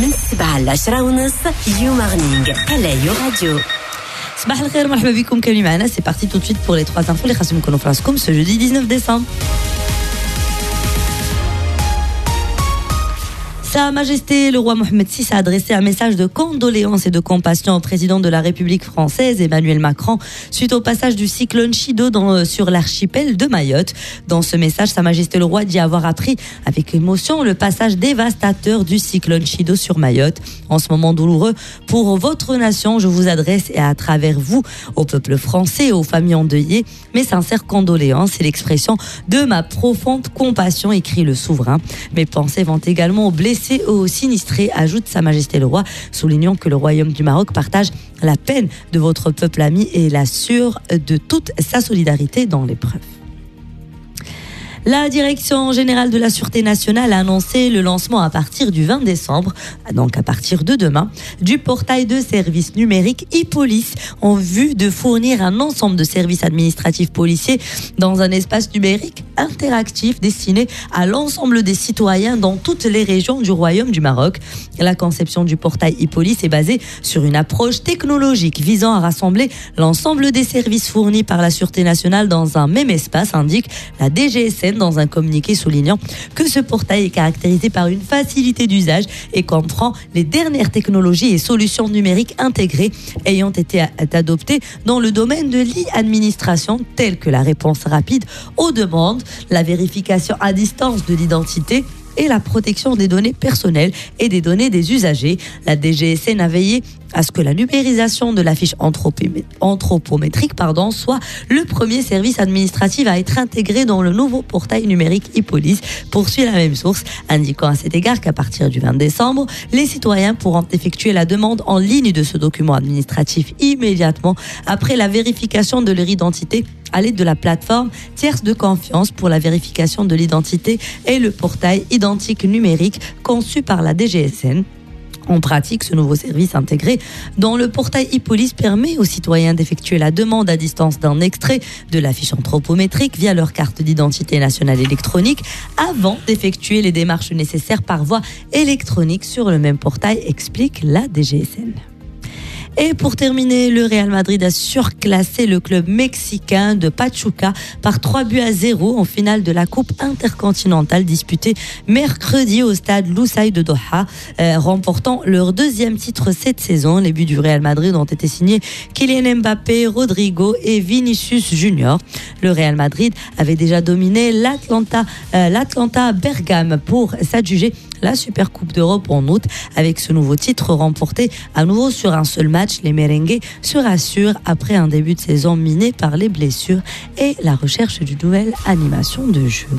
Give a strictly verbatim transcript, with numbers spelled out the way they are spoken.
من السبعة لعشرة ونص يو مارنينغ على يو راديو. صباح الخير مرحبا بكم كاملين معنا. C'est parti tout de suite pour les trois infos les خاصهم يكونوا في راسكم ce jeudi dix-neuf décembre. Sa Majesté le roi Mohamed six a adressé un message de condoléances et de compassion au président de la République française Emmanuel Macron suite au passage du cyclone Chido dans, sur l'archipel de Mayotte. Dans ce message, Sa Majesté le roi dit avoir appris avec émotion le passage dévastateur du cyclone Chido sur Mayotte. En ce moment douloureux pour votre nation, je vous adresse et à travers vous au peuple français et aux familles endeuillées mes sincères condoléances et l'expression de ma profonde compassion, écrit le souverain. Mes pensées vont également aux blessés et aux sinistrés, ajoute Sa Majesté le roi, soulignant que le Royaume du Maroc partage la peine de votre peuple ami et l'assure de toute sa solidarité dans l'épreuve. La Direction générale de la Sûreté nationale a annoncé le lancement à partir du vingt décembre, donc à partir de demain, du portail de services numériques e-police en vue de fournir un ensemble de services administratifs policiers dans un espace numérique interactif destiné à l'ensemble des citoyens dans toutes les régions du Royaume du Maroc. La conception du portail e-police est basée sur une approche technologique visant à rassembler l'ensemble des services fournis par la Sûreté nationale dans un même espace, indique la D G S N dans un communiqué soulignant que ce portail est caractérisé par une facilité d'usage et comprend les dernières technologies et solutions numériques intégrées ayant été adoptées dans le domaine de l'e-administration, telles que la réponse rapide aux demandes, la vérification à distance de l'identité et la protection des données personnelles et des données des usagers. La D G S N a veillé à ce que la numérisation de la fiche anthropométrique pardon, soit le premier service administratif à être intégré dans le nouveau portail numérique e-police, poursuit la même source, indiquant à cet égard qu'à partir du vingt décembre, les citoyens pourront effectuer la demande en ligne de ce document administratif immédiatement après la vérification de leur identité à l'aide de la plateforme tierce de confiance pour la vérification de l'identité et le portail identique numérique conçu par la D G S N. En pratique, ce nouveau service intégré dans le portail e-police permet aux citoyens d'effectuer la demande à distance d'un extrait de la fiche anthropométrique via leur carte d'identité nationale électronique avant d'effectuer les démarches nécessaires par voie électronique sur le même portail, explique la D G S N. Et pour terminer, le Real Madrid a surclassé le club mexicain de Pachuca par trois buts à zéro en finale de la Coupe intercontinentale disputée mercredi au stade Lusail de Doha, euh, remportant leur deuxième titre cette saison. Les buts du Real Madrid ont été signés Kylian Mbappé, Rodrigo et Vinicius Junior. Le Real Madrid avait déjà dominé l'Atlanta, euh, l'Atlanta Bergame pour s'adjuger la Super Coupe d'Europe en août. Avec ce nouveau titre remporté à nouveau sur un seul match, les merengues se rassurent après un début de saison miné par les blessures et la recherche d'une nouvelle animation de jeu.